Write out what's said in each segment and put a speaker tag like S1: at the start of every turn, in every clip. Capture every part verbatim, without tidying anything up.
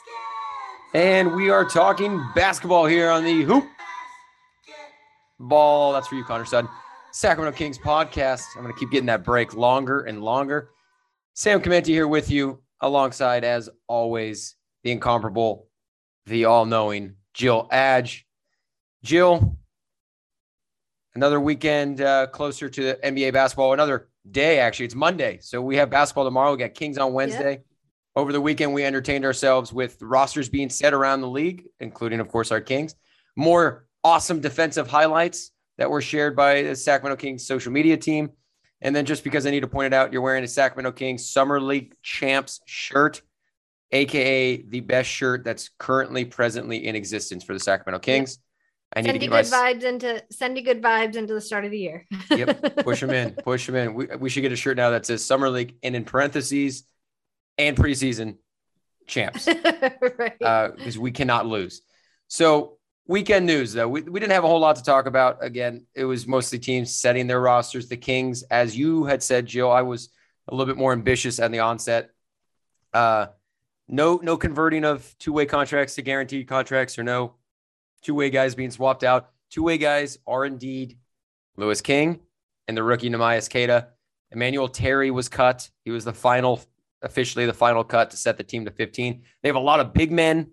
S1: And we are talking basketball here on the Hoop Ball. That's for you, Connor Sutton. Sacramento Kings podcast. I'm going to keep getting that break longer and longer. Sam Commenti here with you alongside, as always, the incomparable, the all-knowing Jill Adge. Jill, another weekend uh, closer to the N B A basketball. Another day, actually. It's Monday, so we have basketball tomorrow. We got Kings on Wednesday. Yep. Over the weekend, we entertained ourselves with rosters being set around the league, including, of course, our Kings. More awesome defensive highlights that were shared by the Sacramento Kings social media team. And then just because I need to point it out, you're wearing a Sacramento Kings Summer League Champs shirt, a k a the best shirt that's currently presently in existence for the Sacramento Kings. I need
S2: send
S1: to
S2: you
S1: get
S2: good
S1: my...
S2: vibes into send you good vibes into the start of the year.
S1: Yep, push them in, push them in. We, we should get a shirt now that says Summer League and in parentheses and preseason champs,
S2: right?
S1: Because uh, we cannot lose. So weekend news, though, we, we didn't have a whole lot to talk about. Again, it was mostly teams setting their rosters. The Kings, as you had said, Jill, I was a little bit more ambitious at the onset. Uh, no, no converting of two-way contracts to guaranteed contracts, or no two-way guys being swapped out. Two-way guys are indeed Louis King and the rookie Neemias Queta. Emmanuel Terry was cut. He was the final, officially the final cut to set the team to fifteen. They have a lot of big men.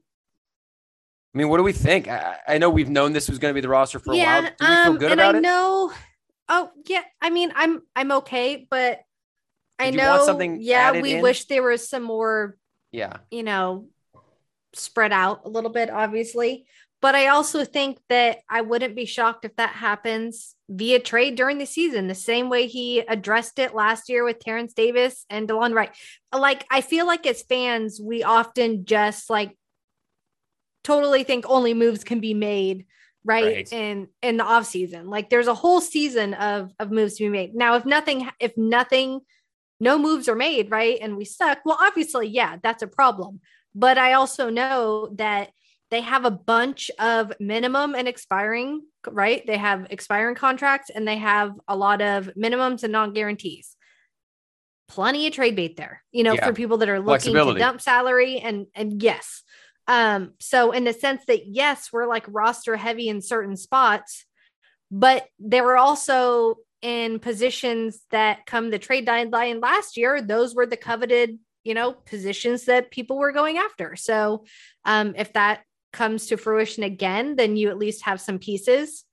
S1: I mean, what do we think? I, I know we've known this was going to be the roster for
S2: yeah,
S1: a while. Do we
S2: um,
S1: feel good
S2: and
S1: about
S2: I
S1: it?
S2: know. Oh, yeah. I mean, I'm I'm okay, but I
S1: Did you
S2: know.
S1: want something
S2: Yeah,
S1: added
S2: we
S1: in?
S2: wish there was some more.
S1: Yeah,
S2: you know, spread out a little bit, obviously. But I also think that I wouldn't be shocked if that happens via trade during the season, the same way he addressed it last year with Terrence Davis and DeLon Wright. Like, I feel like as fans, we often just like totally think only moves can be made right, right. in in the off season. Like, there's a whole season of of moves to be made. Now, if nothing, if nothing, no moves are made, right, and we suck, well, obviously, yeah, that's a problem. But I also know that they have a bunch of minimum and expiring, right? They have expiring contracts and they have a lot of minimums and non-guarantees. Plenty of trade bait there, you know, yeah. for people that are looking to dump salary and, and yes. Um, so in the sense that, yes, we're like roster heavy in certain spots, but they were also in positions that come the trade deadline last year, those were the coveted, you know, positions that people were going after. So um, if that comes to fruition again, then you at least have some pieces.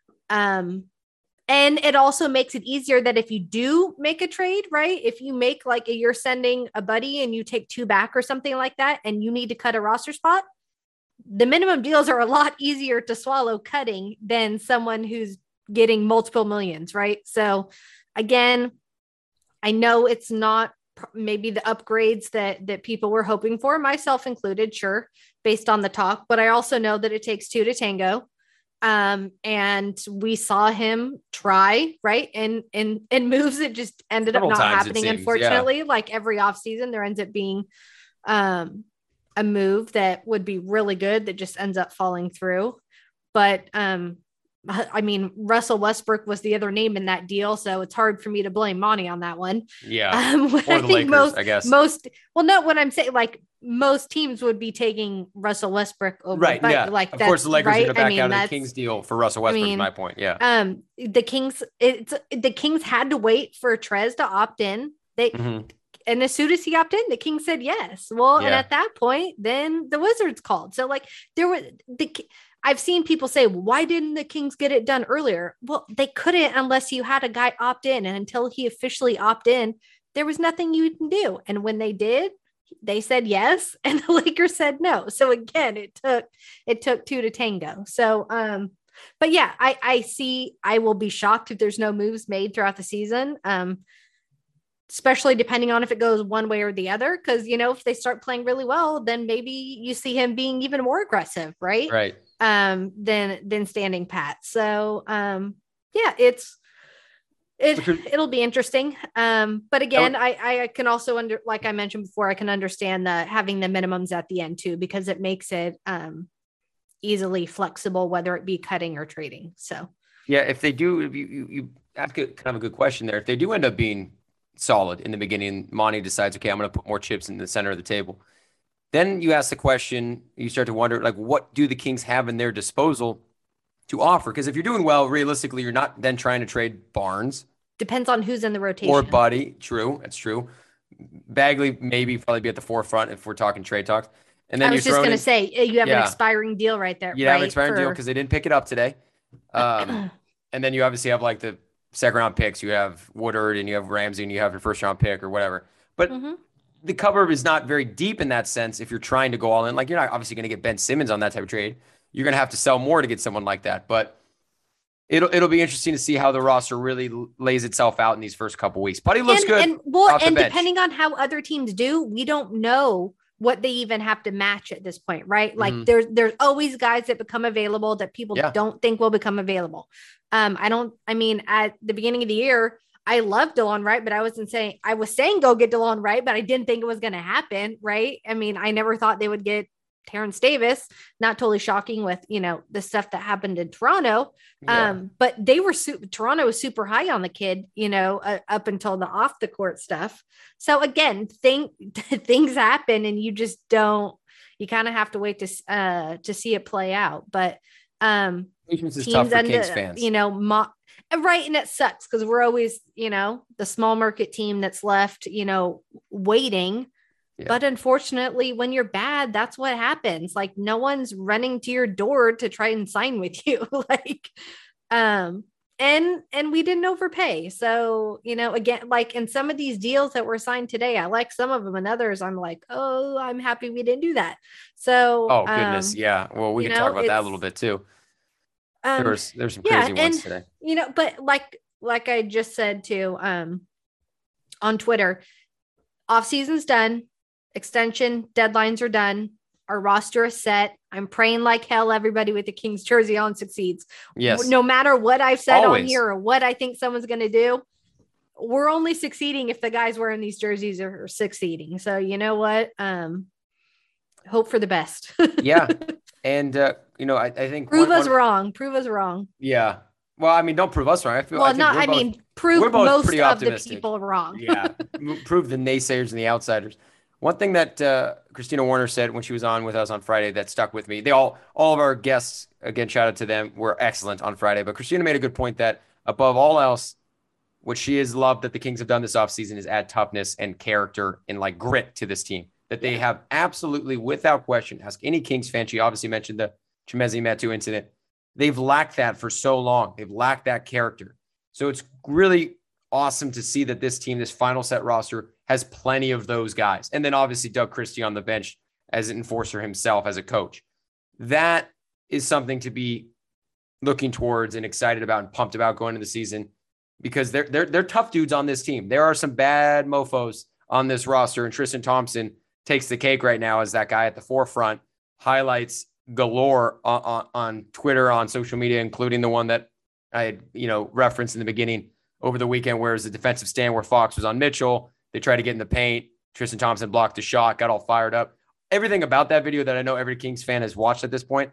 S2: Um, and it also makes it easier that if you do make a trade, right? If you make like a, you're sending a buddy and you take two back or something like that, and you need to cut a roster spot, the minimum deals are a lot easier to swallow cutting than someone who's getting multiple millions, right? So again, I know it's not maybe the upgrades that that people were hoping for, myself included, sure, based on the talk, but I also know that it takes two to tango. Um, and we saw him try, right? And and and moves that just ended Several up not happening, seems, unfortunately. Yeah. Like every offseason, there ends up being um a move that would be really good that just ends up falling through. But um I mean, Russell Westbrook was the other name in that deal, so it's hard for me to blame Monty on that one.
S1: Yeah,
S2: um,
S1: or the Lakers,
S2: most,
S1: I guess.
S2: Most, well, no, what I'm saying, like most teams would be taking Russell Westbrook over,
S1: right?
S2: But,
S1: yeah,
S2: like
S1: of course, the Lakers
S2: right?
S1: are going to back
S2: I mean,
S1: out of the Kings deal for Russell Westbrook. I mean, is my point. Yeah.
S2: Um, the Kings, it's the Kings had to wait for Trez to opt in. They. Mm-hmm. And as soon as he opted in, the Kings said yes. Well, yeah. And at that point, then the Wizards called. So like there were the, I've seen people say, why didn't the Kings get it done earlier? Well, they couldn't unless you had a guy opt in. And until he officially opt in, there was nothing you can do. And when they did, they said yes. And the Lakers said no. So again, it took, it took two to tango. So, um, but yeah, I, I see, I will be shocked if there's no moves made throughout the season. Um, especially depending on if it goes one way or the other. Because, you know, if they start playing really well, then maybe you see him being even more aggressive, right?
S1: Right.
S2: Um, than, than standing pat. So, um, yeah, it's, it, it'll be interesting. Um, but again, I, I can also under, like I mentioned before, I can understand the having the minimums at the end too, because it makes it um, easily flexible, whether it be cutting or trading. So,
S1: yeah, if they do, if you, you, you ask kind of a good question there. If they do end up being solid in the beginning, Monty decides, okay, I'm going to put more chips in the center of the table. Then you ask the question, you start to wonder, like, what do the Kings have in their disposal to offer? Because if you're doing well, realistically, you're not then trying to trade Barnes.
S2: Depends on who's in the rotation.
S1: Or Buddy. True. That's true. Bagley maybe probably be at the forefront if we're talking trade talks. And then
S2: I was
S1: you're
S2: just going to
S1: in,
S2: say, you have
S1: yeah.
S2: an expiring deal right there.
S1: You
S2: right?
S1: have an expiring
S2: For...
S1: deal because they didn't pick it up today. Um, and then you obviously have like the second round picks. You have Woodard and you have Ramsey and you have your first round pick or whatever. But mm-hmm. the cupboard is not very deep in that sense if you're trying to go all in. Like, you're not obviously going to get Ben Simmons on that type of trade. You're going to have to sell more to get someone like that. But it'll it'll be interesting to see how the roster really lays itself out in these first couple weeks. Buddy looks
S2: and,
S1: good.
S2: And, well, and depending on how other teams do, we don't know what they even have to match at this point, right? Like mm-hmm. there's there's always guys that become available that people yeah. don't think will become available. Um, I don't. I mean, at the beginning of the year, I loved DeLon Wright, but I wasn't saying I was saying go get DeLon Wright, but I didn't think it was going to happen, right? I mean, I never thought they would get Terrence Davis. Not totally shocking with, you know, the stuff that happened in Toronto. Yeah. Um, but they were su- Toronto was super high on the kid, you know, uh, up until the off the court stuff. So again, thing, things happen and you just don't, you kind of have to wait to, uh, to see it play out. But, um,
S1: patience is tough for end, Kings fans,
S2: you know, mo- right. And it sucks because we're always, you know, the small market team that's left, you know, waiting. Yeah. But unfortunately, when you're bad, that's what happens. Like no one's running to your door to try and sign with you. like, um, and, and we didn't overpay. So, you know, again, like in some of these deals that were signed today, I like some of them and others. I'm like, oh, I'm happy we didn't do that. So,
S1: oh goodness. Um, yeah. Well, we can know, talk about that a little bit too. Um, there's, there's some crazy yeah, ones
S2: and,
S1: today,
S2: you know, but like, like I just said too, um, on Twitter, off season's done. Extension deadlines are done. Our roster is set. I'm praying like hell everybody with the Kings jersey on succeeds.
S1: Yes.
S2: No matter what I've said
S1: Always.
S2: on here or what I think someone's going to do, we're only succeeding if the guys wearing these jerseys are succeeding. So you know what? Um, hope for the best.
S1: yeah. And, uh, you know, I, I think
S2: prove one, us one, wrong. Prove us wrong.
S1: Yeah. Well, I mean, don't prove us wrong. I feel
S2: well,
S1: I
S2: not, I
S1: both,
S2: mean, prove most of the people wrong.
S1: yeah. Prove the naysayers and the outsiders. One thing that uh, Christina Warner said when she was on with us on Friday that stuck with me, they all, all of our guests, again, shout out to them, were excellent on Friday. But Christina made a good point that above all else, what she has loved that the Kings have done this offseason is add toughness and character and like grit to this team. That they have absolutely, without question, ask any Kings fan. She obviously mentioned the Chimezie Metu incident. They've lacked that for so long. They've lacked that character. So it's really awesome to see that this team, this final set roster, has plenty of those guys. And then obviously Doug Christie on the bench as an enforcer himself as a coach. That is something to be looking towards and excited about and pumped about going into the season because they're, they're, they're tough dudes on this team. There are some bad mofos on this roster, and Tristan Thompson takes the cake right now as that guy at the forefront, highlights galore on, on, on Twitter, on social media, including the one that I had, you know, referenced in the beginning over the weekend, where it was a defensive stand where Fox was on Mitchell. They tried to get in the paint. Tristan Thompson blocked the shot, got all fired up. Everything about that video that I know every Kings fan has watched at this point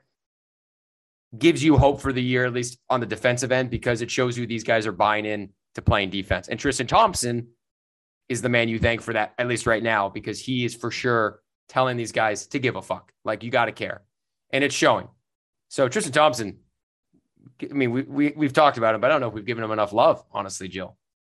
S1: gives you hope for the year, at least on the defensive end, because it shows you these guys are buying in to playing defense. And Tristan Thompson is the man you thank for that, at least right now, because he is for sure telling these guys to give a fuck. Like, you got to care. And it's showing. So Tristan Thompson, I mean, we, we, we've talked about him, but I don't know if we've given him enough love, honestly, Jill.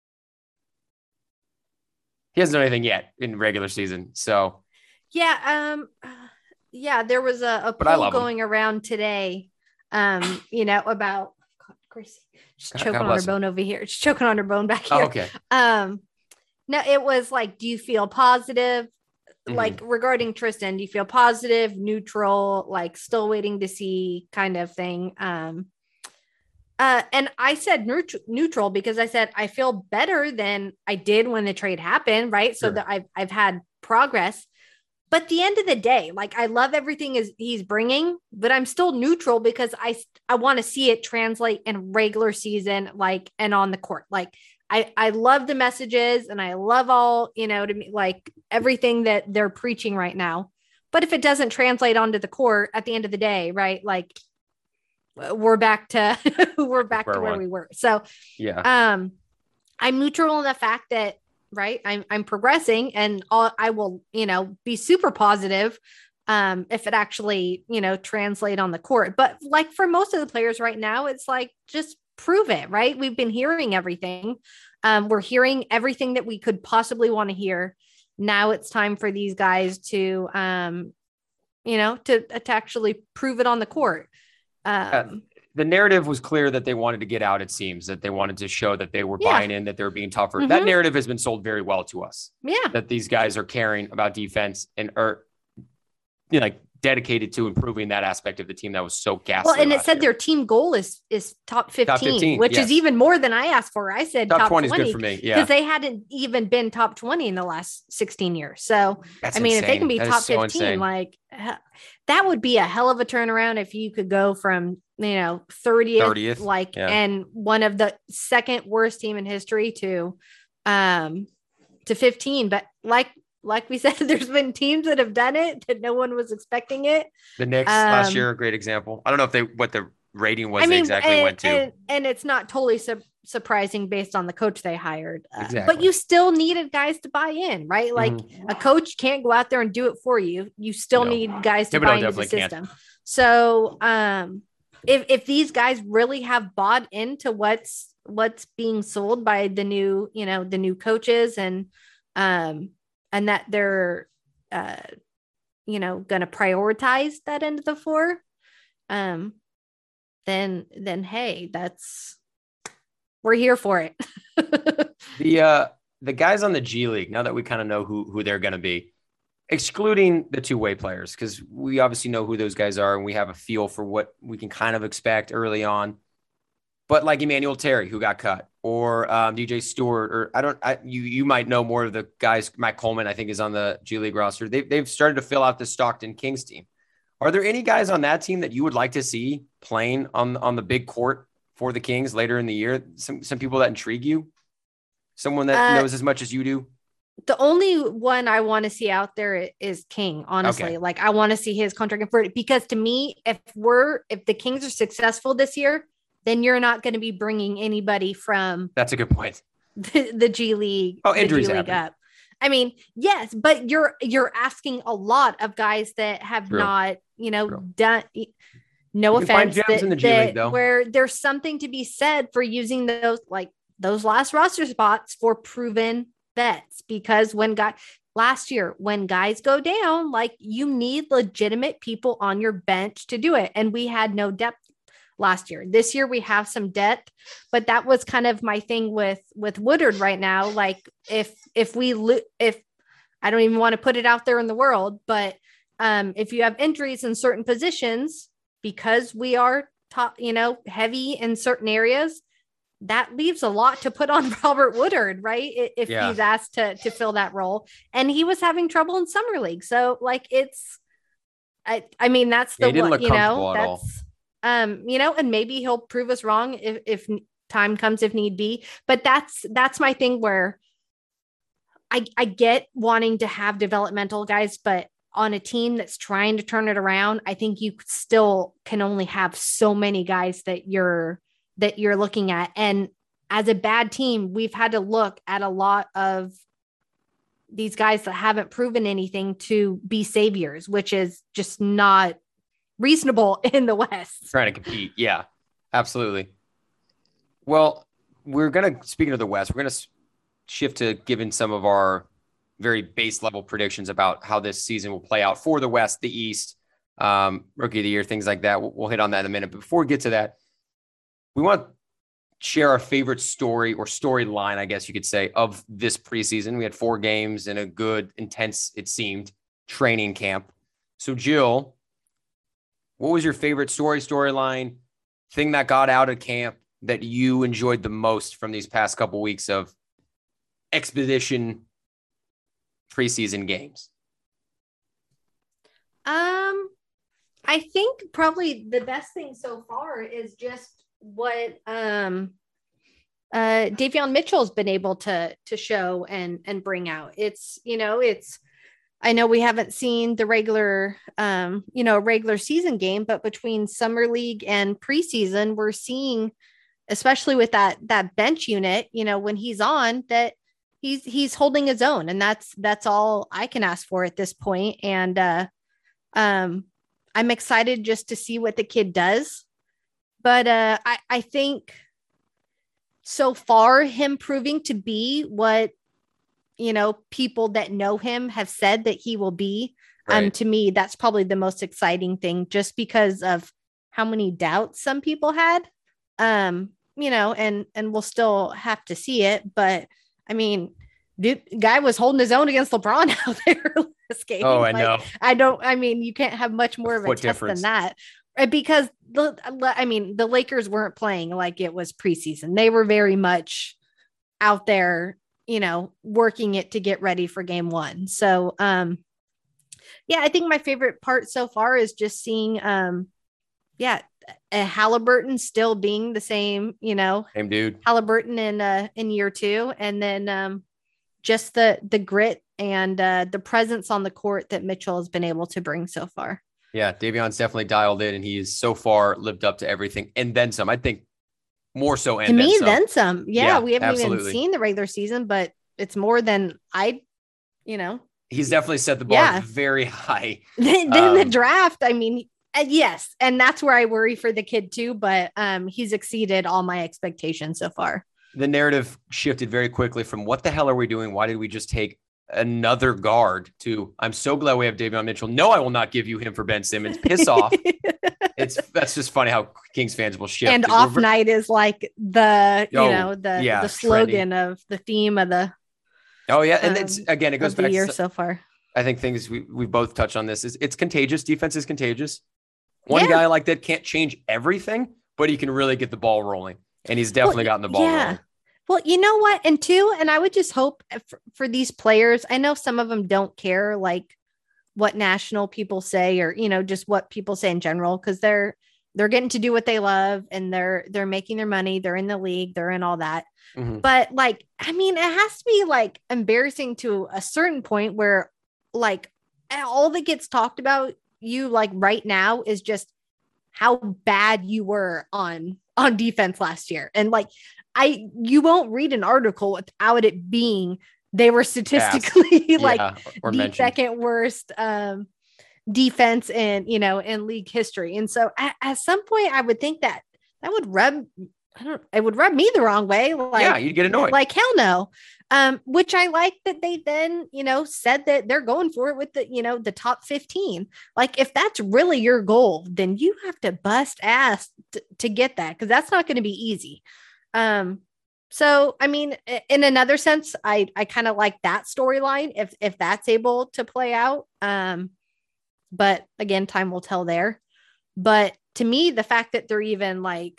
S1: He hasn't done anything yet in regular season. So,
S2: yeah. Um, yeah, there was a, a poll going him. around today, um, you know, about God, Gracie, just God, choking God on her bone him. over here. Just choking on her bone back here.
S1: Oh, okay.
S2: Um, no, it was like, do you feel positive? Mm-hmm. Like regarding Tristan, do you feel positive, neutral, like still waiting to see kind of thing? Um, Uh, and I said neutral, neutral because I said I feel better than I did when the trade happened, right? Sure. So that I've I've had progress. But at the end of the day, like I love everything is he's bringing, but I'm still neutral because I I want to see it translate in regular season, like and on the court. Like I I love the messages and I love all you know to me like everything that they're preaching right now. But if it doesn't translate onto the court at the end of the day, right? Like. We're back to we're back where to where one. we were. So
S1: yeah,
S2: um, I'm neutral in the fact that right? I'm, I'm progressing and I'll, I will, you know, be super positive um, if it actually, you know, translate on the court. But like for most of the players right now, it's like, just prove it, right? We've been hearing everything. Um, we're hearing everything that we could possibly want to hear. Now it's time for these guys to, um, you know, to, to actually prove it on the court. Um,
S1: uh, the narrative was clear that they wanted to get out. It seems that they wanted to show that they were
S2: yeah.
S1: buying in, that they were being tougher.
S2: Mm-hmm.
S1: That narrative has been sold very well to us.
S2: Yeah.
S1: That these guys are caring about defense and are, you know, like dedicated to improving that aspect of the team that was so ghastly.
S2: Well, and it said
S1: year.
S2: their team goal is is top fifteen,
S1: top fifteen
S2: which
S1: yes.
S2: is even more than I asked for. I said
S1: top,
S2: top
S1: twenty
S2: twenty
S1: is good for me. Yeah.
S2: Because they hadn't even been top twenty in the last sixteen years. So,
S1: That's
S2: I mean,
S1: insane.
S2: if they can be
S1: that
S2: top
S1: so
S2: fifteen,
S1: insane.
S2: like that would be a hell of a turnaround if you could go from, you know, thirtieth,
S1: thirtieth
S2: like,
S1: yeah.
S2: and one of the second worst team in history to, um, to fifteen. But like, like we said, there's been teams that have done it that no one was expecting it.
S1: The Knicks um, last year, a great example. I don't know if they what the rating was
S2: I mean,
S1: they exactly
S2: and,
S1: went to.
S2: And, and it's not totally su- surprising based on the coach they hired. Uh,
S1: exactly.
S2: But you still needed guys to buy in, right? Like mm-hmm. a coach can't go out there and do it for you. You still no. need guys to Thibodeau buy into the system. Can't. So um, if, if these guys really have bought into what's what's being sold by the new, you know, the new coaches and um, and that they're, uh, you know, going to prioritize that end of the floor, um, then, then, hey, that's, we're here for it.
S1: the, uh, the guys on the G League, now that we kind of know who, who they're going to be, excluding the two-way players, because we obviously know who those guys are and we have a feel for what we can kind of expect early on. But like Emmanuel Terry, who got cut, or um, D J Stewart, or I don't, I, you you might know more of the guys. Matt Coleman, I think, is on the G League roster. They've they've started to fill out the Stockton Kings team. Are there any guys on that team that you would like to see playing on on the big court for the Kings later in the year? Some some people that intrigue you, someone that uh, knows as much as you do.
S2: The only one I want to see out there is King. Honestly, okay. Like I want to see his contract converted because to me, if we're if the Kings are successful this year, then you're not going to be bringing anybody from
S1: that's a good point.
S2: The, the G League.
S1: Oh, injuries
S2: G League up. I mean, yes, but you're you're asking a lot of guys that have True. not, you know, True. done. No
S1: you
S2: offense, that,
S1: in the G
S2: that
S1: League, though.
S2: Where there's something to be said for using those like those last roster spots for proven vets. Because when guys last year, when guys go down, like you need legitimate people on your bench to do it, and we had no depth last year. This year we have some depth, but that was kind of my thing with with Woodard right now. Like if if we lo- if I don't even want to put it out there in the world, but um if you have injuries in certain positions because we are top, you know, heavy in certain areas, that leaves a lot to put on Robert Woodard, right? If yeah. he's asked to to fill that role, and he was having trouble in summer league, so like it's, I I mean that's the
S1: yeah,
S2: one, you know, that's. All. Um, you know, and maybe he'll prove us wrong if, if time comes, if need be. But that's that's my thing where I, I get wanting to have developmental guys, but on a team that's trying to turn it around, I think you still can only have so many guys that you're that you're looking at. And as a bad team, we've had to look at a lot of these guys that haven't proven anything to be saviors, which is just not reasonable in the West.
S1: Trying to compete. Yeah, absolutely. Well, we're going to, speaking of the West, we're going to shift to giving some of our very base level predictions about how this season will play out for the West, the East, um, rookie of the year, things like that. We'll, we'll hit on that in a minute. But before we get to that, we want to share our favorite story or storyline, I guess you could say, of this preseason. We had four games and a good, intense, it seemed, training camp. So Jill, what was your favorite story, storyline, thing that got out of camp that you enjoyed the most from these past couple weeks of expedition preseason games?
S2: Um, I think probably the best thing so far is just what um, uh, Davion Mitchell's been able to to show and and bring out. It's, you know, it's. I know we haven't seen the regular, um, you know, regular season game, but between summer league and preseason, we're seeing, especially with that, that bench unit, you know, when he's on, that he's he's holding his own, and that's that's all I can ask for at this point. And uh, um, I'm excited just to see what the kid does. But uh, I I think so far him proving to be what, you know, people that know him have said that he will be. Right. Um, to me, that's probably the most exciting thing, just because of how many doubts some people had. Um, you know, and and we'll still have to see it. But I mean, dude, guy was holding his own against LeBron out there this game.
S1: Oh, I
S2: like,
S1: know.
S2: I don't. I mean, you can't have much more of a
S1: What
S2: test
S1: difference?
S2: than that, because the. I mean, the Lakers weren't playing like it was preseason. They were very much out there, you know, working it to get ready for game one. So, um, yeah, I think my favorite part so far is just seeing, um, yeah, a Halliburton still being the same, you know,
S1: same dude,
S2: Halliburton in uh, in year two, and then um, just the the grit and uh, the presence on the court that Mitchell has been able to bring so far.
S1: Yeah, Davion's definitely dialed in, and he has so far lived up to everything, and then some. I think more so, and
S2: to me,
S1: then some.
S2: then some. Yeah,
S1: yeah
S2: we haven't
S1: absolutely.
S2: even seen the regular season, but it's more than I, you know.
S1: He's definitely set the bar yeah. very high.
S2: Then um, the draft, I mean, uh, yes, and that's where I worry for the kid too. But um, he's exceeded all my expectations so far.
S1: The narrative shifted very quickly from "What the hell are we doing? Why did we just take another guard?" to "I'm so glad we have Davion Mitchell. No, I will not give you him for Ben Simmons. Piss off." It's that's just funny how Kings fans will shift.
S2: And off night is like the you oh, know the
S1: yeah,
S2: the slogan trendy. Of the theme of the.
S1: Oh yeah, and um, it's again it goes back
S2: the year
S1: to
S2: so far.
S1: I think things we we both touched on this is it's contagious. Defense is contagious. One yeah. guy like that can't change everything, but he can really get the ball rolling, and he's definitely well, gotten the ball
S2: yeah.
S1: rolling.
S2: Well, you know what? And two, and I would just hope for, for these players, I know some of them don't care like what national people say or, you know, just what people say in general, because they're they're getting to do what they love and they're they're making their money. They're in the league. They're in all that. Mm-hmm. But like, I mean, it has to be like embarrassing to a certain point where like all that gets talked about you like right now is just how bad you were on on defense last year. And like, I, you won't read an article without it being, they were statistically like yeah, or, or the mentioned. second worst um, defense in, you know, in league history. And so at, at some point I would think that that would rub, I don't, it would rub me the wrong way. Like,
S1: yeah, you'd get annoyed.
S2: Like, hell no. Um, which I like that they then, you know, said that they're going for it with the, you know, the top fifteen. Like, if that's really your goal, then you have to bust ass t- to get that, because that's not going to be easy. Um, so, I mean, in another sense, I, I kind of like that storyline if, if that's able to play out. Um, but again, time will tell there. But to me, the fact that they're even like,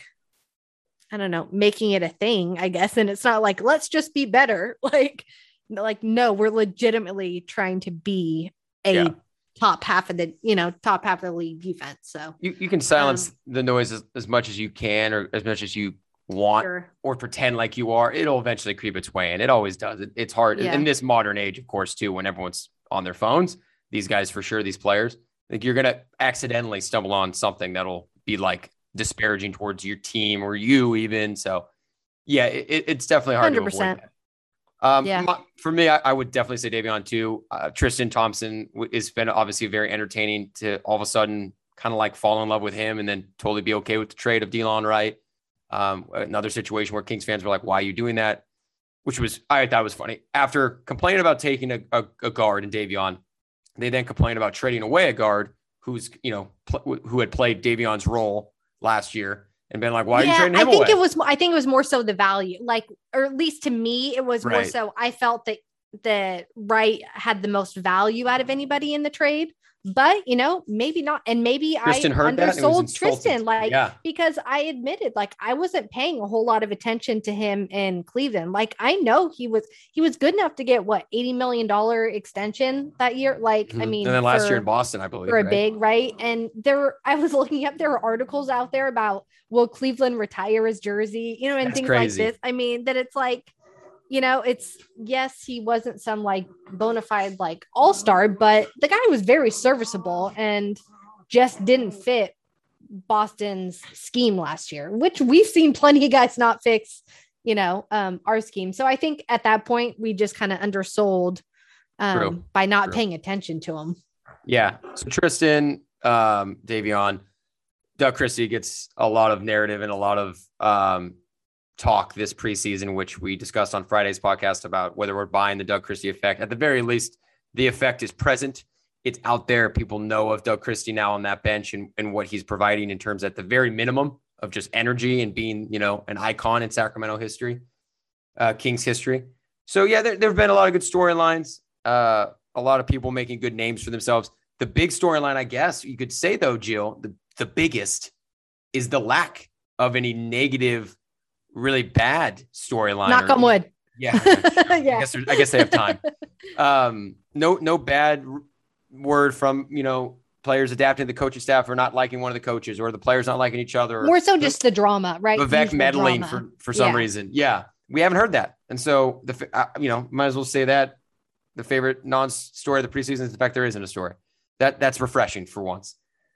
S2: I don't know, making it a thing, I guess. And it's not like, let's just be better. Like, like, no, we're legitimately trying to be a yeah. top half of the, you know, top half of the league defense. So
S1: you, you can silence um, the noise as, as much as you can, or as much as you want, sure. or pretend like you are. It'll eventually creep its way in. It always does. It, it's hard yeah. in this modern age, of course, too, when everyone's on their phones. These guys, for sure, these players, like you're going to accidentally stumble on something that'll be like disparaging towards your team or you even. So yeah, it, it's definitely hard one hundred percent to avoid that. Um, yeah. my, for me, I, I would definitely say Davion too. Uh, Tristan Thompson has been obviously very entertaining to all of a sudden kind of like fall in love with him and then totally be okay with the trade of Delon Wright. Um, another situation where Kings fans were like, why are you doing that? Which was, I thought was funny. After complaining about taking a, a, a guard in Davion, they then complained about trading away a guard who's, you know, pl- who had played Davion's role last year and been like, why
S2: yeah,
S1: are you trading him
S2: I think
S1: away?
S2: it was, I think it was more so the value, like, or at least to me, it was right. more so I felt that that Wright had the most value out of anybody in the trade. But, you know, maybe not. And maybe Tristan I undersold Tristan, like, yeah. because I admitted, like, I wasn't paying a whole lot of attention to him in Cleveland. Like, I know he was, he was good enough to get what, eighty million dollars extension that year. Like, mm-hmm. I mean,
S1: and then last
S2: for,
S1: year in Boston, I believe,
S2: for a
S1: right?
S2: big, right. And there were, I was looking up, there were articles out there about, will Cleveland retire his jersey, you know, and That's things crazy. Like this. I mean, that it's like, you know, it's, yes, he wasn't some like bona fide like all-star, but the guy was very serviceable and just didn't fit Boston's scheme last year, which we've seen plenty of guys not fix, you know, um, our scheme. So I think at that point we just kind of undersold um,
S1: True.
S2: by not
S1: True.
S2: paying attention to him.
S1: Yeah. So Tristan, um, Davion, Doug Christie gets a lot of narrative and a lot of um, talk this preseason, which we discussed on Friday's podcast about whether we're buying the Doug Christie effect. At the very least, the effect is present. It's out there. People know of Doug Christie now on that bench and, and what he's providing in terms at the very minimum of just energy and being, you know, an icon in Sacramento history, uh, Kings history. So yeah, there, there have been a lot of good storylines, uh, a lot of people making good names for themselves. The big storyline, I guess you could say though, Jill, the, the biggest is the lack of any negative, really bad storyline.
S2: Knock on wood.
S1: Yeah. yeah. I guess, I guess they have time. Um, no, no bad r- word from, you know, players adapting to the coaching staff or not liking one of the coaches or the players not liking each other.
S2: More so just the drama, right?
S1: Vivek meddling for, for some
S2: yeah.
S1: reason. Yeah. We haven't heard that. And so, the uh, you know, might as well say that the favorite non-story of the preseason is the fact there isn't a story. That That's refreshing for once.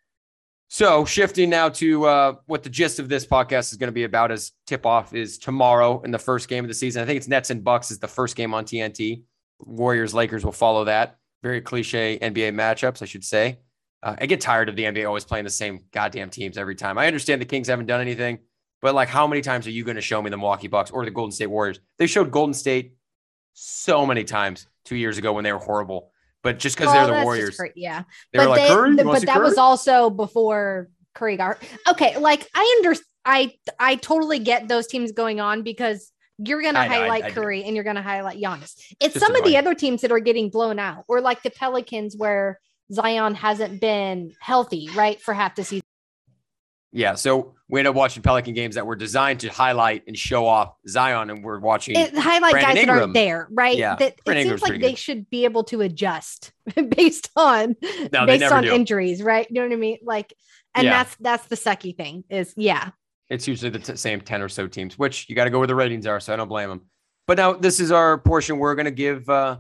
S1: So shifting now to uh, what the gist of this podcast is going to be about as tip-off is tomorrow in the first game of the season. I think it's Nets and Bucks is the first game on T N T. Warriors, Lakers will follow that. Very cliche N B A matchups, I should say. Uh, I get tired of the N B A always playing the same goddamn teams every time. I understand the Kings haven't done anything, but like how many times are you going to show me the Milwaukee Bucks or the Golden State Warriors? They showed Golden State so many times two years ago when they were horrible. But just because
S2: well,
S1: they're the Warriors.
S2: Cra- yeah.
S1: They
S2: but
S1: were like,
S2: they,
S1: Curry?
S2: the, but that
S1: Curry?
S2: was also before Curry got Okay, like I understand. I I totally get those teams going on because you're going to highlight I, I Curry and you're going to highlight Giannis. It's just some annoying. Of the other teams that are getting blown out, or like the Pelicans where Zion hasn't been healthy, right, for half the season.
S1: Yeah, so we end up watching Pelican games that were designed to highlight and show off Zion, and we're watching
S2: it, highlight
S1: Brandon
S2: guys
S1: Ingram.
S2: that aren't there, right?
S1: Yeah,
S2: that it
S1: Brandon
S2: seems
S1: Ingram's
S2: like they
S1: good.
S2: should be able to adjust based on
S1: no,
S2: based on
S1: do.
S2: injuries, right? You know what I mean? Like, and
S1: yeah.
S2: that's that's the sucky thing is, yeah,
S1: it's usually the t- same ten or so teams, which you got to go where the ratings are, so I don't blame them. But now this is our portion. We're going to give uh,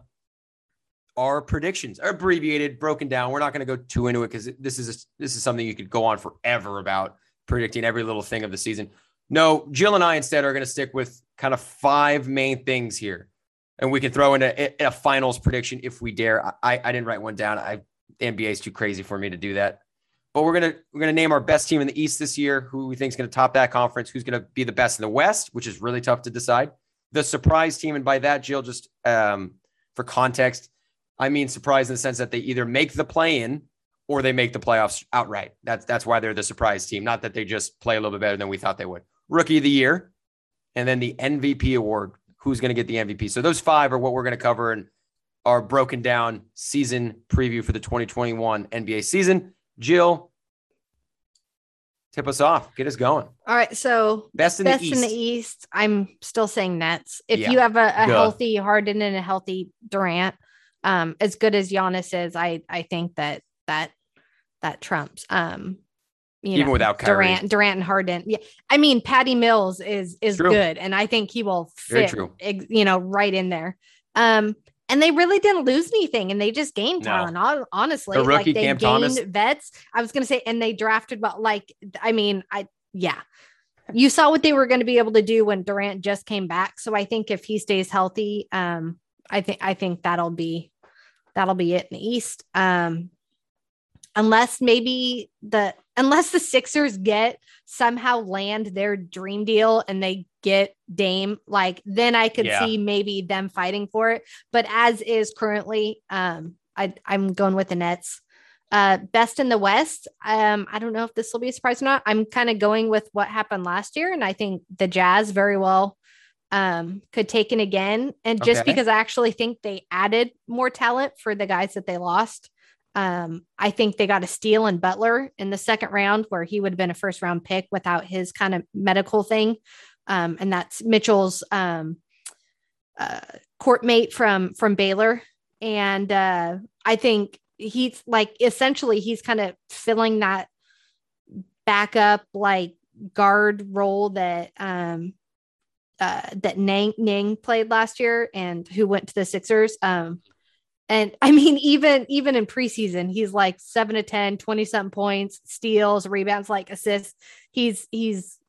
S1: our predictions, abbreviated, broken down. We're not going to go too into it because this is a, this is something you could go on forever about. Predicting every little thing of the season. No, Jill and I instead are going to stick with kind of five main things here. And we can throw in a, a finals prediction if we dare. I, I didn't write one down. I the N B A is too crazy for me to do that. But we're going to we're going to name our best team in the East this year, who we think is going to top that conference, who's going to be the best in the West, which is really tough to decide. The surprise team, and by that, Jill, just um, for context, I mean surprise in the sense that they either make the play-in or they make the playoffs outright. That's that's why they're the surprise team. Not that they just play a little bit better than we thought they would. Rookie of the year, and then the M V P award. Who's going to get the M V P? So those five are what we're going to cover in our broken down season preview for the twenty twenty-one N B A season. Jill, tip us off. Get us going.
S2: All right. So
S1: best in
S2: best
S1: the East.
S2: in the East. I'm still saying Nets. If
S1: yeah.
S2: you have a, a healthy Harden and a healthy Durant, um, as good as Giannis is, I I think that that. that trumps, um, you
S1: even
S2: know,
S1: without Kyrie.
S2: Durant, Durant and Harden. Yeah. I mean, Patty Mills is, is
S1: true.
S2: good. And I think he will
S1: Very
S2: fit,
S1: true.
S2: you know, right in there. Um, and they really didn't lose anything and they just gained
S1: No.
S2: talent. Honestly,
S1: the rookie
S2: like they
S1: Cam
S2: gained
S1: Thomas.
S2: vets. I was going to say, and they drafted, but like, I mean, I, yeah, you saw what they were going to be able to do when Durant just came back. So I think if he stays healthy, um, I think, I think that'll be, that'll be it in the East. Um, Unless maybe the unless the Sixers get somehow land their dream deal and they get Dame, like then I could
S1: Yeah.
S2: see maybe them fighting for it. But as is currently, um, I, I'm going with the Nets. Uh, best in the West. Um, I don't know if this will be a surprise or not. I'm kind of going with what happened last year, and I think the Jazz very well um, could take it again. And just
S1: Okay.
S2: because I actually think they added more talent for the guys that they lost. Um, I think they got a steal in Butler in the second round where he would have been a first round pick without his kind of medical thing. Um, and that's Mitchell's um, uh, court mate from, from Baylor. And uh, I think he's like, essentially he's kind of filling that backup, like guard role that, um, uh, that Nang Ning played last year and who went to the Sixers. Um, And I mean, even, even in preseason, he's like seven to ten, twenty something points, steals, rebounds, like assists. He's, he's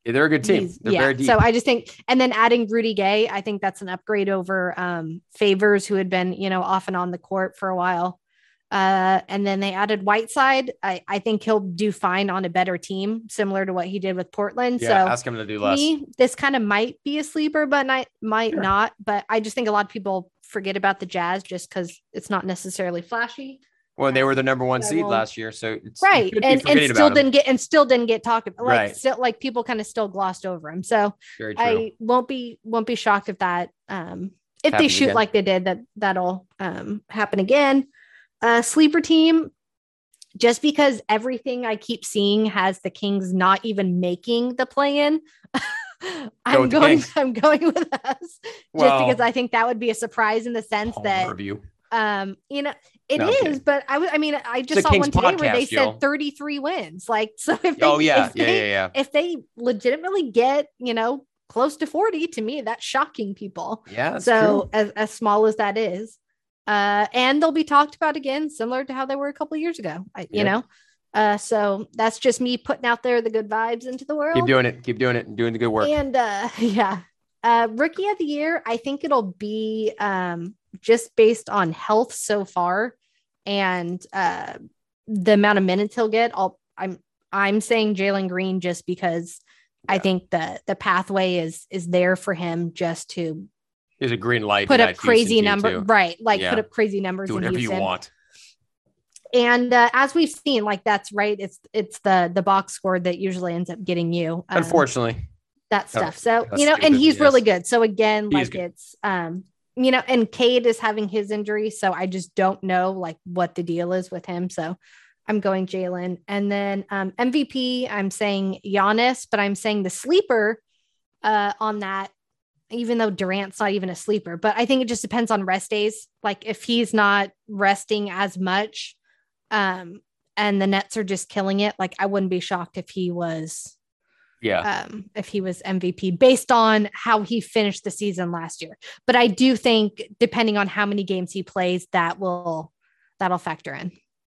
S1: Yeah, they're a good team.
S2: He's,
S1: they're
S2: yeah.
S1: very deep.
S2: So I just think, and then adding Rudy Gay, I think that's an upgrade over um, Favors, who had been, you know, off and on the court for a while. Uh, and then they added Whiteside. I, I think he'll do fine on a better team, similar to what he did with Portland.
S1: Yeah,
S2: so
S1: ask him to do less.
S2: Me, this kind of might be a sleeper, but not, might
S1: Sure.
S2: not. But I just think a lot of people forget about the Jazz just because it's not necessarily flashy.
S1: Well, they were the number one
S2: I
S1: seed
S2: won't-
S1: last year, so it's
S2: Right,
S1: you could be
S2: and and
S1: forgetting
S2: still
S1: about them.
S2: didn't get and still didn't get talked about. Like
S1: Right.
S2: still, like people kind of still glossed over him. So
S1: Very true.
S2: I won't be won't be shocked if that um if they
S1: Happens
S2: shoot
S1: again.
S2: like they did, that that'll um happen again. Uh sleeper team, just because everything I keep seeing has the Kings not even making the play-in. I'm
S1: with the
S2: going
S1: Kings.
S2: I'm going with us just
S1: Well,
S2: because I think that would be a surprise in the sense
S1: home
S2: that
S1: review.
S2: um you know it
S1: No, I'm
S2: is,
S1: kidding.
S2: but I was I mean I just
S1: a
S2: saw
S1: Kings
S2: one today where
S1: podcast,
S2: they
S1: Jill.
S2: said thirty-three wins. Like, so if they
S1: Oh yeah,
S2: if
S1: yeah,
S2: they,
S1: yeah, yeah.
S2: if they legitimately get, you know, close to forty, to me that's shocking people.
S1: Yeah, that's
S2: So
S1: true.
S2: as, as small as that is, uh and they'll be talked about again, similar to how they were a couple of years ago. I, you
S1: Yep.
S2: know, uh so that's just me putting out there the good vibes into the world.
S1: Keep doing it. Keep doing it and doing the good work.
S2: And uh yeah. Uh rookie of the year, I think it'll be um just based on health so far and uh the amount of minutes he'll get. I'll I'm I'm saying Jalen Green just because I
S1: Yeah.
S2: think the the pathway is is there for him just to
S1: There's a green light.
S2: put
S1: to
S2: up
S1: that
S2: crazy
S1: Houston team,
S2: number,
S1: too.
S2: right? Like
S1: Yeah.
S2: put up crazy numbers
S1: Do
S2: in
S1: whatever you
S2: Houston.
S1: want.
S2: And uh, as we've seen, like that's right. It's it's the the box score that usually ends up getting you. um,
S1: Unfortunately,
S2: that
S1: Oh,
S2: stuff. So,
S1: that's
S2: you know,
S1: stupid,
S2: and he's
S1: yes.
S2: really good. So again,
S1: He is
S2: like
S1: good.
S2: it's, um, you know, and Cade is having his injury. So I just don't know like what the deal is with him. So I'm going Jalen. And then um, M V P, I'm saying Giannis, but I'm saying the sleeper uh, on that, even though Durant's not even a sleeper, but I think it just depends on rest days. Like if he's not resting as much um, and the Nets are just killing it, like I wouldn't be shocked if he was
S1: yeah.
S2: um, if he was M V P based on how he finished the season last year. But I do think depending on how many games he plays, that will, that'll factor in.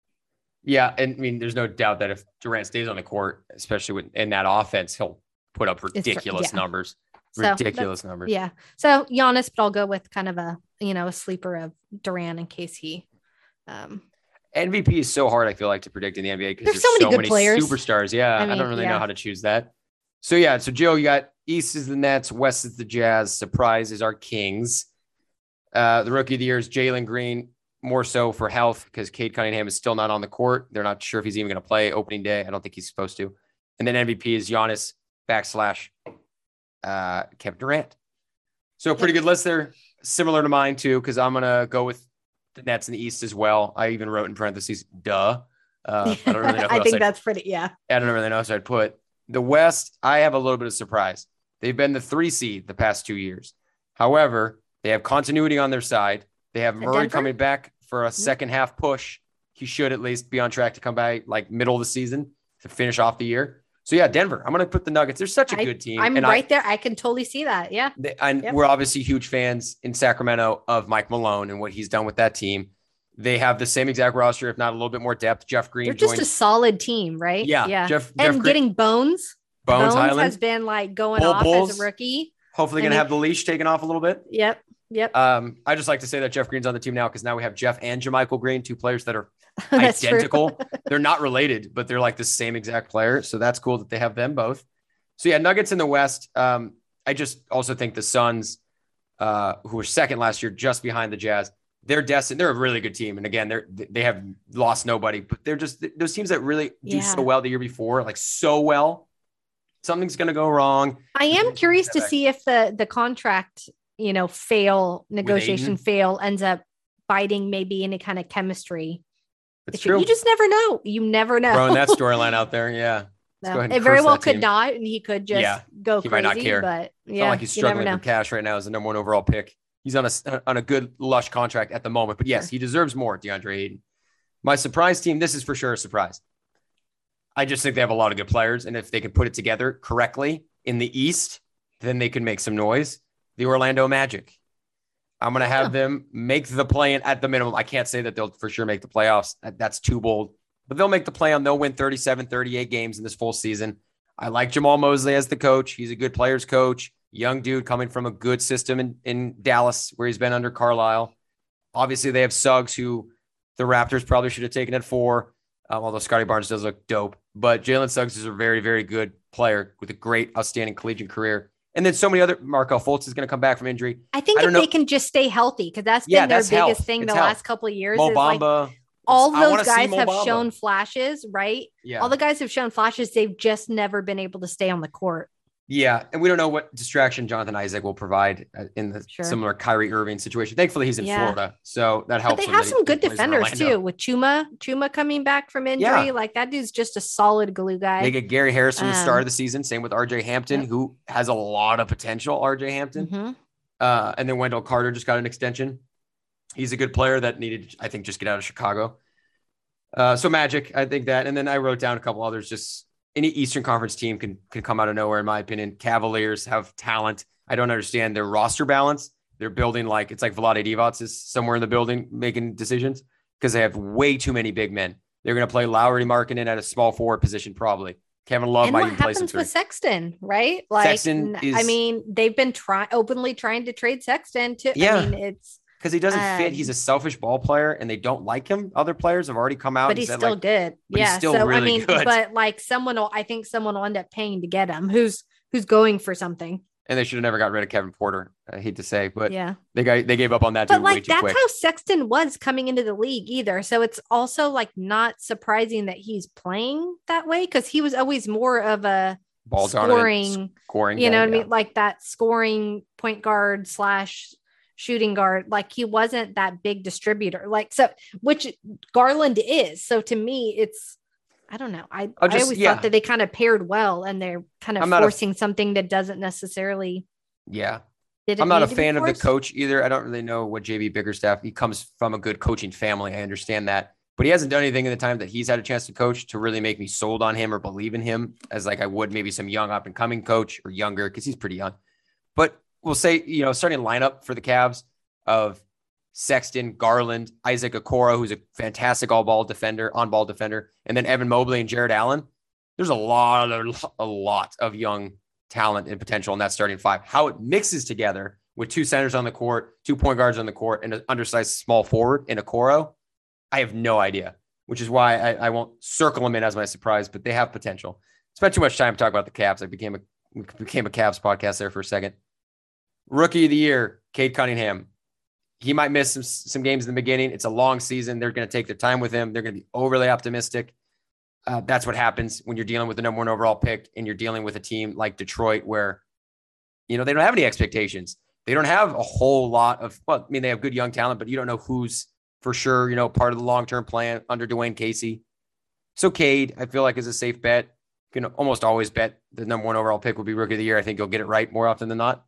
S1: Yeah. And I mean, there's no doubt that if Durant stays on the court, especially with, in that offense, he'll put up ridiculous
S2: yeah.
S1: numbers.
S2: So
S1: Ridiculous numbers.
S2: Yeah. So Giannis, but I'll go with kind of a, you know, a sleeper of Durant in case he, um,
S1: M V P is so hard, I feel like, to predict in the N B A because
S2: There's
S1: there's,
S2: so many good players.
S1: superstars. Yeah.
S2: I
S1: I,
S2: mean,
S1: don't really
S2: yeah.
S1: know how to choose that. So, yeah. So, Joe, you got East is the Nets, West is the Jazz. Surprise is our Kings. Uh, the rookie of the year is Jalen Green, more so for health because Cade Cunningham is still not on the court. They're not sure if he's even going to play opening day. I don't think he's supposed to. And then M V P is Giannis backslash uh, Kevin Durant. So, a pretty good list there. Similar to mine, too, because I'm going to go with the Nets in the East as well. I even wrote in parentheses, duh. Uh, I don't really know. Who
S2: I
S1: else
S2: think
S1: I'd-
S2: that's pretty, yeah.
S1: I don't really know. So I'd put the West. I have a little bit of surprise. They've been the three seed the past two years. However, they have continuity on their side. They have Murray
S2: Denver?
S1: coming back for
S2: Mm-hmm.
S1: a second half push. He should at least be on track to come back like middle of the season to finish off the year. So yeah, Denver. I'm going to put the Nuggets. They're such a
S2: I-
S1: good team.
S2: I'm
S1: and
S2: right
S1: I,
S2: there. I can totally see that. Yeah.
S1: they, and
S2: Yep.
S1: we're obviously huge fans in Sacramento of Mike Malone and what he's done with that team. They have the same exact roster, if not a little bit more depth. Jeff Green
S2: They're just
S1: joined.
S2: a solid team, right?
S1: Yeah,
S2: Yeah.
S1: Jeff-
S2: and
S1: Jeff Green-
S2: getting Bones.
S1: Bones Highland.
S2: has been like going
S1: Bull
S2: off
S1: Bulls.
S2: as a rookie.
S1: Hopefully
S2: I
S1: going to
S2: mean-
S1: have the leash taken off a little bit.
S2: Yep. Yep.
S1: Um, I just like to say that Jeff Green's on the team now because now we have Jeff and JaMychal Green, two players that are
S2: That's true.
S1: identical. They're not related, but they're like the same exact player. So that's cool that they have them both. So yeah, Nuggets in the West. Um, I just also think the Suns, uh, who were second last year, just behind the Jazz, they're destined. They're a really good team. And again, they're, they have lost nobody, but they're just those teams that really do
S2: Yeah.
S1: so well the year before, like so well. Something's going to go wrong.
S2: I am curious to
S1: Okay.
S2: see if the the contract, you know, fail negotiation
S1: Aiden?
S2: fail ends up biting maybe any kind of chemistry.
S1: It's
S2: issue.
S1: true.
S2: You just never know. You never know.
S1: Throwing that storyline out there. Yeah.
S2: No,
S1: go ahead and
S2: it very
S1: curse
S2: well
S1: that
S2: could
S1: team.
S2: not, and he could just
S1: Yeah,
S2: go
S1: he
S2: crazy.
S1: might not care.
S2: But
S1: It's
S2: yeah,
S1: not like he's
S2: you never
S1: struggling
S2: know.
S1: for cash right now as the number one overall pick. He's on a on a good lush contract at the moment, but yes,
S2: Sure.
S1: he deserves more. DeAndre Ayton. My surprise team. This is for sure a surprise. I just think they have a lot of good players, and if they can put it together correctly in the East, then they can make some noise. The Orlando Magic. I'm going to have
S2: Yeah.
S1: them make the play in at the minimum. I can't say that they'll for sure make the playoffs. That- That's too bold, but they'll make the play on. They'll win thirty-seven, thirty-eight games in this full season. I like Jamal Mosley as the coach. He's a good players coach, young dude coming from a good system in, in Dallas where he's been under Carlisle. Obviously, they have Suggs, who the Raptors probably should have taken at four, um, although Scotty Barnes does look dope. But Jalen Suggs is a very, very good player with a great, outstanding collegiate career. And then so many other, Markelle Fultz is going to come back from injury.
S2: I think
S1: I
S2: if
S1: know.
S2: they can just stay healthy, because that's been
S1: Yeah,
S2: their
S1: that's
S2: biggest
S1: health.
S2: thing
S1: It's
S2: the
S1: health.
S2: last couple of years.
S1: Mo
S2: is like
S1: Bamba.
S2: all
S1: I wanna
S2: those
S1: see
S2: guys
S1: Mo
S2: have
S1: Bamba.
S2: shown flashes, right?
S1: Yeah.
S2: All the guys have shown flashes. They've just never been able to stay on the court.
S1: Yeah, and we don't know what distraction Jonathan Isaac will provide uh, in the
S2: Sure.
S1: similar Kyrie Irving situation. Thankfully, he's in
S2: Yeah.
S1: Florida, so that
S2: But
S1: helps.
S2: they
S1: him
S2: have
S1: that he-
S2: some good
S1: he plays in
S2: defenders
S1: Orlando.
S2: too, with Chuma, Chuma coming back from injury.
S1: Yeah.
S2: Like that dude's just a solid glue guy.
S1: They get Gary Harrison the start
S2: Um,
S1: of the season. Same with R J Hampton,
S2: yep.
S1: who has a lot of potential. R J Hampton,
S2: Mhm.
S1: uh, and then Wendell Carter just got an extension. He's a good player that needed, I think, just get out of Chicago. Uh, so Magic, I think that, and then I wrote down a couple others. Just any Eastern Conference team can can come out of nowhere, in my opinion. Cavaliers have talent. I don't understand their roster balance. They're building like it's like Vlade Divac is somewhere in the building making decisions because they have way too many big men. They're going to play Lowry Markkanen at a small forward position, probably. Kevin Love
S2: And
S1: might
S2: what
S1: even play some
S2: happens
S1: three.
S2: with Sexton, right? Like,
S1: Sexton
S2: n-
S1: is-
S2: I mean, they've been trying openly trying to trade Sexton to.
S1: Yeah.
S2: I mean, it's
S1: Because he doesn't fit.
S2: Um,
S1: He's a selfish ball player, and they don't like him. Other players have already come out
S2: but
S1: and
S2: he's
S1: said,
S2: still
S1: like,
S2: good.
S1: but he's
S2: Yeah.
S1: still
S2: so I
S1: really
S2: mean,
S1: good.
S2: but like someone will, I think someone will end up paying to get him. Who's who's going for something?
S1: and they should have never got rid of Kevin Porter. I hate to say, but
S2: Yeah.
S1: they got they gave up on that
S2: But
S1: dude way
S2: like
S1: too
S2: that's
S1: quick.
S2: how Sexton was coming into the league either. So it's also like not surprising that he's playing that way because he was always more of a
S1: Ball dominant,
S2: scoring,
S1: scoring.
S2: you know
S1: guy,
S2: what I
S1: yeah.
S2: mean? Like that scoring point guard slash shooting guard. Like he wasn't that big distributor. Like so, which Garland is. So to me, it's I don't know. I
S1: I'll just-
S2: I always
S1: yeah.
S2: thought that they kind of paired well, and they're kind of
S1: I'm not a-
S2: forcing something that doesn't necessarily.
S1: Yeah.
S2: Didn't
S1: I'm not a
S2: need to be
S1: fan of the
S2: forced.
S1: coach either. I don't really know what J B Bickerstaff. He comes from a good coaching family. I understand that, but he hasn't done anything in the time that he's had a chance to coach to really make me sold on him or believe in him as like I would maybe some young up and coming coach or younger because he's pretty young. But we'll say, you know, starting lineup for the Cavs of Sexton, Garland, Isaac Okoro, who's a fantastic all ball defender, on ball defender, and then Evan Mobley and Jared Allen. There's a lot, of, a lot of young talent and potential in that starting five. How it mixes together with two centers on the court, two point guards on the court, and an undersized small forward in Okoro, I have no idea, which is why I, I won't circle them in as my surprise, but they have potential. Spent too much time talking about the Cavs. I became a became a Cavs podcast there for a second. Rookie of the year, Cade Cunningham. He might miss some, some games in the beginning. It's a long season. They're going to take their time with him. They're going to be overly optimistic. Uh, that's what happens when you're dealing with the number one overall pick and you're dealing with a team like Detroit where, you know, they don't have any expectations. They don't have a whole lot of, well, I mean, they have good young talent, but you don't know who's for sure, you know, part of the long-term plan under Dwayne Casey. So Cade, I feel like is a safe bet. You can almost always bet the number one overall pick will be rookie of the year. I think you'll get it right more often than not.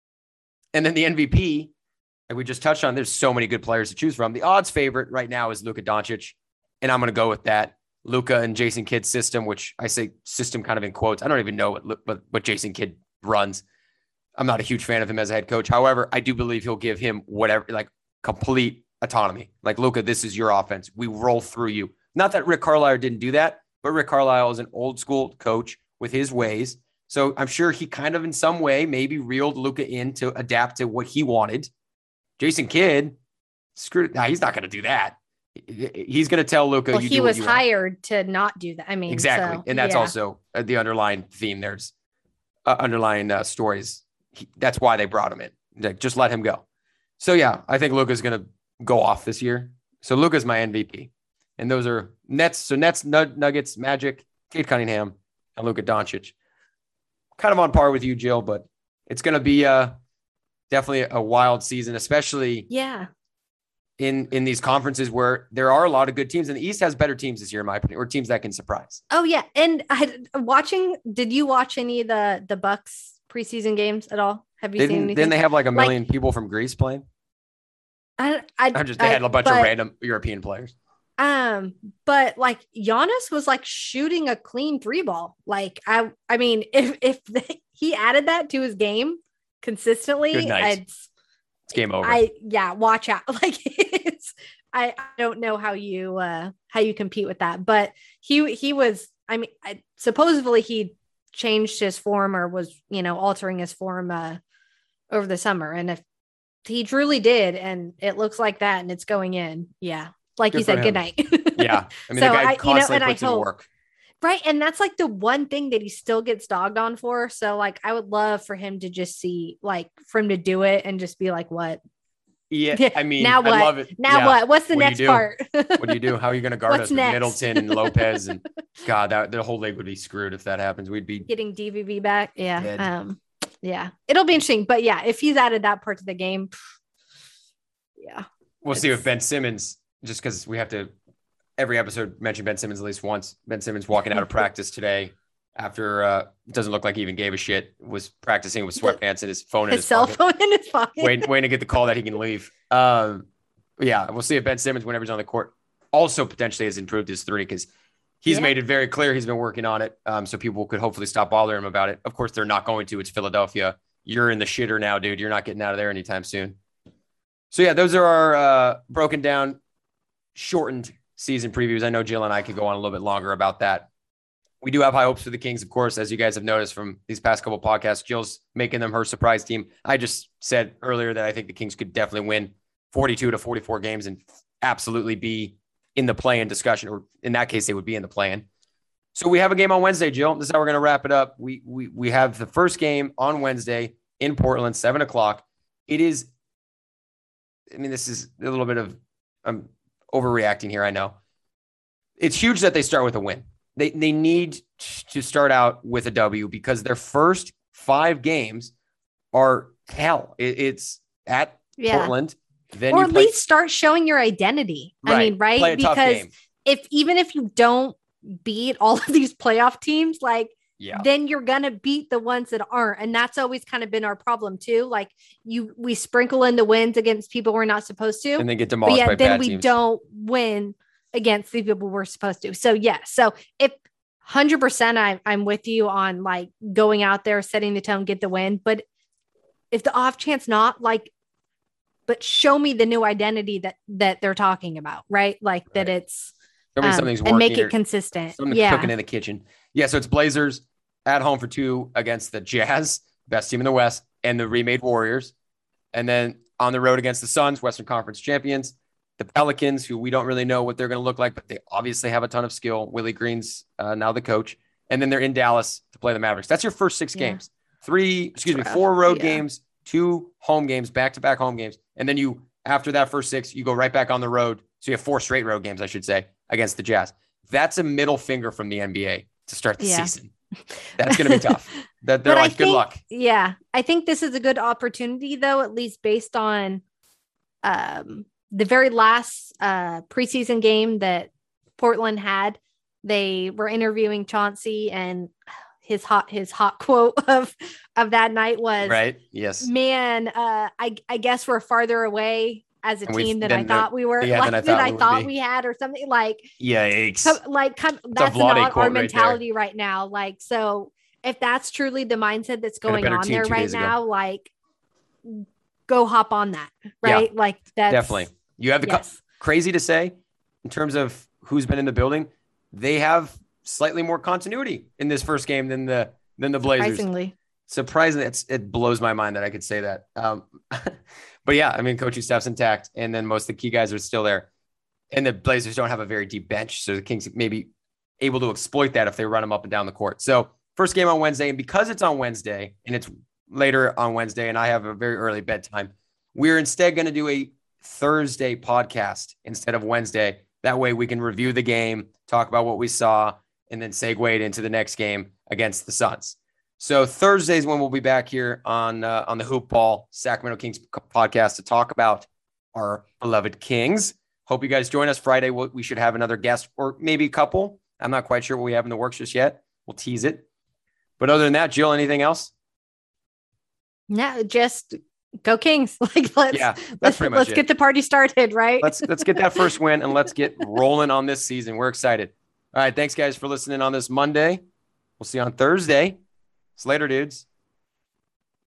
S1: And then the M V P, like we just touched on, there's so many good players to choose from. The odds favorite right now is Luka Doncic, and I'm going to go with that. Luka and Jason Kidd's system, which I say system kind of in quotes. I don't even know what, what, what Jason Kidd runs. I'm not a huge fan of him as a head coach. However, I do believe he'll give him whatever, like complete autonomy. Like, Luka, this is your offense. We roll through you. Not that Rick Carlisle didn't do that, but Rick Carlisle is an old school coach with his ways. So I'm sure he kind of in some way maybe reeled Luka in to adapt to what he wanted. Jason Kidd, screw it. Nah, he's not going to do that. He's going to tell Luka.
S2: Well,
S1: you
S2: he
S1: do what
S2: was
S1: you want.
S2: hired to not do that. I mean,
S1: Exactly.
S2: so,
S1: And that's
S2: yeah.
S1: also uh, the underlying theme. There's uh, underlying uh, stories. He, that's why they brought him in. Like, just let him go. So, yeah, I think Luka's going to go off this year. So Luka's my M V P. And those are Nets. So Nets, Nuggets, Magic, Cade Cunningham, and Luka Doncic. Kind of on par with you, Jill, but it's going to be uh, definitely a wild season, especially
S2: Yeah.
S1: in, in these conferences where there are a lot of good teams. And the East has better teams this year, in my opinion, or teams that can surprise.
S2: Oh yeah. And I watching, did you watch any of the, the Bucks preseason games at all? Have you seen
S1: Didn't,
S2: anything?
S1: didn't they have like a
S2: Like-
S1: million people from Greece playing?
S2: I, I,
S1: I'm just, they
S2: I-
S1: had a bunch
S2: but,
S1: of random European players.
S2: Um, but like Giannis was like shooting a clean three ball. Like I, I mean, if if he added that to his game consistently,
S1: Good night.
S2: it's
S1: It's game over.
S2: I yeah, watch out. Like it's I, I don't know how you uh how you compete with that, but he he was I mean I, supposedly he changed his form or was, you know, altering his form uh, over the summer. And if he truly did, and it looks like that and it's going in, yeah. Like
S1: Good
S2: you
S1: for
S2: said,
S1: him.
S2: good night.
S1: Yeah. I mean,
S2: So
S1: the guy
S2: I- you know,
S1: constantly
S2: and I
S1: puts in
S2: hope-
S1: work.
S2: Right. And that's like the one thing that he still gets dogged on for. So like, I would love for him to just see, like, for him to do it and just be like, what?
S1: Yeah. I mean,
S2: Now
S1: I
S2: what?
S1: love it.
S2: Now
S1: Yeah.
S2: what? What's the
S1: What do you
S2: next
S1: do?
S2: part?
S1: What do you do? How are you going to guard
S2: What's
S1: us with
S2: next?
S1: Middleton and Lopez? And God, that the whole league would be screwed if that happens. We'd be
S2: Getting D V V back. Yeah.
S1: Dead.
S2: Um, yeah. It'll be interesting. But yeah, if he's added that part to the game, yeah.
S1: We'll see
S2: It's-
S1: if Ben Simmons, just because we have to every episode mention Ben Simmons at least once. Ben Simmons walking out of practice today after uh doesn't look like he even gave a shit, was practicing with sweatpants and his phone in
S2: His
S1: his
S2: cell
S1: pocket,
S2: phone in his pocket.
S1: waiting, waiting to get the call that he can leave. Um, but yeah, we'll see if Ben Simmons, whenever he's on the court, also potentially has improved his three, because he's
S2: Yeah.
S1: made it very clear he's been working on it. Um, so people could hopefully stop bothering him about it. Of course, they're not going to. It's Philadelphia. You're in the shitter now, dude. You're not getting out of there anytime soon. So yeah, those are our uh, broken down, shortened season previews. I know Jill and I could go on a little bit longer about that. We do have high hopes for the Kings, of course, as you guys have noticed from these past couple podcasts. Jill's making them her surprise team. I just said earlier that I think the Kings could definitely win forty-two to forty-four games and absolutely be in the play-in discussion, or in that case, they would be in the play-in. So we have a game on Wednesday, Jill. This is how we're going to wrap it up. We we we have the first game on Wednesday in Portland, seven o'clock. It is, I mean, this is a little bit of, I'm overreacting here, I know. It's huge that they start with a win. They they need to start out with a W, because their first five games are hell. It, it's at
S2: Yeah.
S1: Portland. Then
S2: Or
S1: you
S2: at
S1: play,
S2: least start showing your identity. I mean, right?
S1: Play a tough
S2: Because
S1: game.
S2: if even if you don't beat all of these playoff teams, like
S1: Yeah.
S2: then you're gonna beat the ones that aren't. And that's always kind of been our problem too. Like you we sprinkle in the wins against people we're not supposed to.
S1: And then get
S2: But
S1: demolished
S2: yeah,
S1: by
S2: then
S1: bad
S2: we
S1: teams.
S2: don't win against the people we're supposed to. So yeah, so if one hundred percent I, I'm with you on like going out there, setting the tone, get the win. But if the off chance not, like, but show me the new identity that that they're talking about, right? Like that
S1: Right.
S2: it's
S1: Tell me
S2: um,
S1: something's
S2: and make
S1: working
S2: it
S1: or
S2: consistent.
S1: something's
S2: Yeah,
S1: cooking in the kitchen. Yeah, so it's Blazers at home for two against the Jazz, best team in the West, and the remade Warriors. And then on the road against the Suns, Western Conference champions, the Pelicans, who we don't really know what they're going to look like, but they obviously have a ton of skill. Willie Green's uh, now the coach. And then they're in Dallas to play the Mavericks. That's your first six
S2: Yeah.
S1: games. Three, excuse me,
S2: Rough.
S1: four road
S2: Yeah.
S1: games, two home games, back-to-back home games. And then you, after that first six, you go right back on the road. So you have four straight road games, I should say, against the Jazz. That's a middle finger from the N B A to start the
S2: Yeah.
S1: season. That's going to be tough. That they're
S2: But I
S1: like, good
S2: think-
S1: luck.
S2: yeah. I think this is a good opportunity, though, at least based on um, the very last uh, preseason game that Portland had. They were interviewing Chauncey, and his hot his hot quote of of that night was,
S1: Right? Yes.
S2: "Man, uh, I I guess we're farther away as a
S1: And we-
S2: team than
S1: than
S2: I
S1: the-
S2: thought we were.
S1: yeah,
S2: like
S1: than I
S2: than
S1: thought
S2: I
S1: we would
S2: thought
S1: be."
S2: we had, or something like."
S1: Yikes.
S2: Come, like come that's
S1: Vlade
S2: not
S1: quote
S2: our
S1: right there.
S2: mentality right, now. Like, so if that's truly the mindset that's
S1: Had a
S2: going
S1: better
S2: on
S1: team
S2: there
S1: two
S2: right
S1: days ago.
S2: now, like go hop on that, right? Like that's
S1: Definitely. You have the co-
S2: yes.
S1: crazy to say in terms of who's been in the building. They have slightly more continuity in this first game than the than the Blazers.
S2: Surprisingly.
S1: Surprisingly, it's, it blows my mind that I could say that. Um, but yeah, I mean, coaching staff's intact, and then most of the key guys are still there. And the Blazers don't have a very deep bench, so the Kings may be able to exploit that if they run them up and down the court. So first game on Wednesday, and because it's on Wednesday and it's later on Wednesday, and I have a very early bedtime, we're instead going to do a Thursday podcast instead of Wednesday. That way we can review the game, talk about what we saw, and then segue it into the next game against the Suns. So Thursdays when we'll be back here on uh, on the Hoop Ball Sacramento Kings podcast to talk about our beloved Kings. Hope you guys join us Friday. We'll, we should have another guest or maybe a couple. I'm not quite sure what we have in the works just yet. We'll tease it. But other than that, Jill, anything else?
S2: No, just go Kings. Like let's
S1: Yeah, that's
S2: let's,
S1: pretty much
S2: let's
S1: it.
S2: get the party started, right?
S1: Let's let's get that first win and let's get rolling on this season. We're excited. All right, thanks guys for listening on this Monday. We'll see you on Thursday. See you later, dudes.